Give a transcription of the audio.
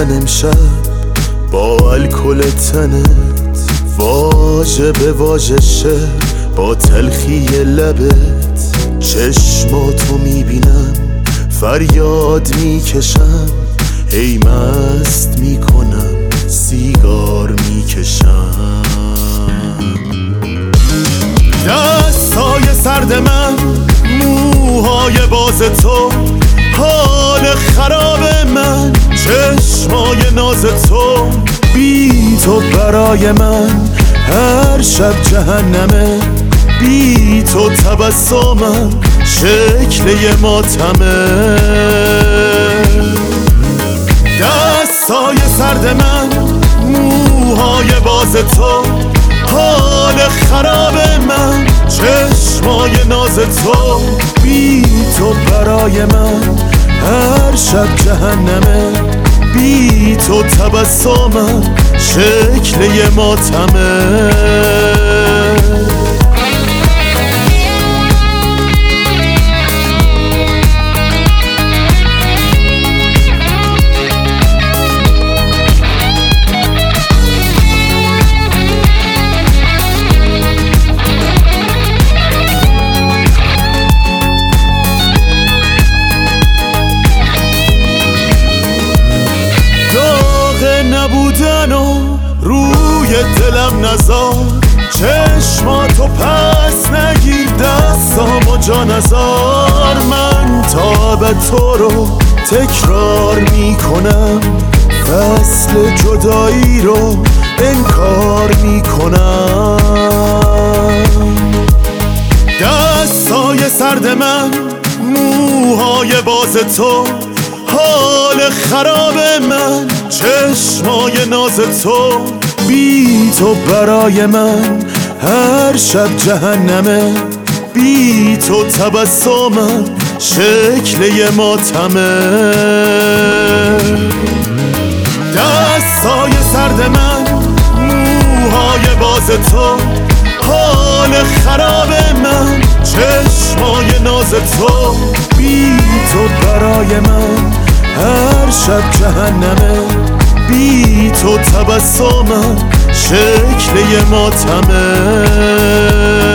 من امشب با الکل تنت واژه به واژه شه با تلخی لبت چشماتو میبینم فریاد میکشم ای مست میکنم سیگار میکشم دستای سرد من موهای باز تو حال خراب من چشمای ناز تو بی تو برای من هر شب جهنمه بی تو تبسمم شکل یه ماتمه دستای سرد من موهای باز تو حال خراب من چشمای ناز تو بی تو برای من هر شب جهنمه بی تو تبسمم شکل یه ماتمه نبودن و روی دلم نزار چشماتو پس نگیر دستامو جا نزار من تا به تو رو تکرار میکنم فصل جدایی رو انکار میکنم دستای سرد من موهای باز تو حال خراب من چشمای ناز تو بی تو برای من هر شب جهنمه بی تو تبسمم شکل یه ماتمه دستای سرد من موهای باز تو حال خراب من چشمای ناز تو بی تو برای من هر شب جهنمه بی تو تبسمم شکل یه ماتمه